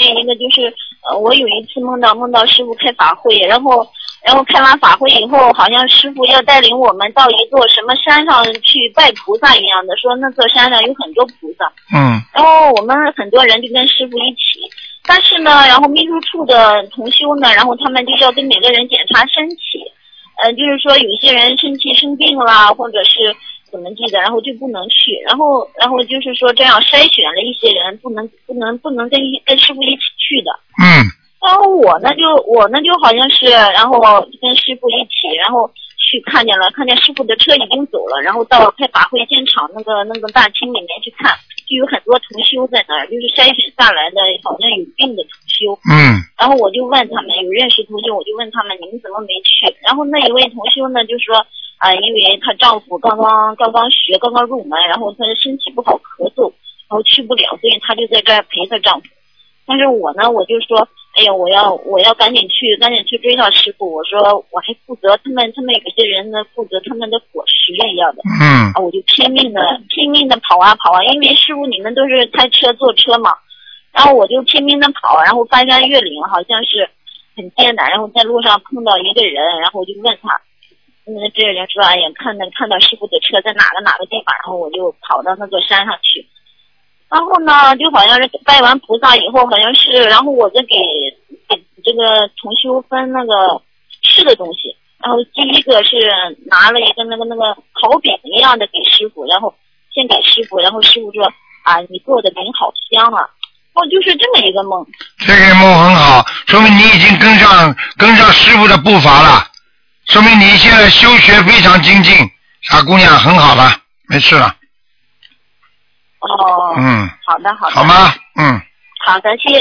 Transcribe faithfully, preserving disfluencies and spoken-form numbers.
还有一个就是呃，我有一次梦到梦到师傅开法会，然后然后开完法会以后，好像师傅要带领我们到一座什么山上去拜菩萨一样的，说那座山上有很多菩萨。 嗯。 然后我们很多人就跟师傅一起，但是呢，然后秘书处的同修呢，然后他们就要跟每个人检查身体，呃，就是说有些人身体生病啦，或者是怎么记得，然后就不能去，然后然后就是说这样筛选了一些人，不能不能不能跟跟师傅一起去的。 嗯。 然后我呢就我呢就好像是，然后跟师傅一起，然后去看见了，看见师傅的车已经走了，然后到开法会现场那个那个大厅里面去看，就有很多同修在那儿，就是筛选下来的好像有病的同修。 嗯。 然后我就问他们，有认识同修，我就问他们你们怎么没去？然后那一位同修呢就说啊、呃，因为她丈夫刚刚刚刚学，刚刚入门，然后她的身体不好咳嗽，然后去不了，所以她就在这儿陪她丈夫。但是我呢，我就说，哎呀，我要我要赶紧去，赶紧去追到师傅。我说我还负责他们，他们有些人呢负责他们的伙食一样的。 嗯。 啊，我就拼命的拼命的跑啊跑啊，因为师傅你们都是开车坐车嘛，然后我就拼命的跑，然后翻山越岭，好像是很艰难。然后在路上碰到一个人，然后我就问他，嗯，这个人说，哎呀，看到看到师傅的车在哪个哪个地方，然后我就跑到那座山上去。然后呢，就好像是拜完菩萨以后，好像是，然后我再给给这个同修分那个吃的东西。然后第一个是拿了一个那个那个烤饼一样的给师傅，然后先给师傅，然后师傅说啊，你做的饼好香啊。哦，就是这么一个梦。 这个梦很好，说明你已经跟上跟上师傅的步伐了，说明你现在修学非常精进，傻姑娘很好了，没事了。 哦， 嗯， 好的好的。 好吗？嗯， 好的，谢谢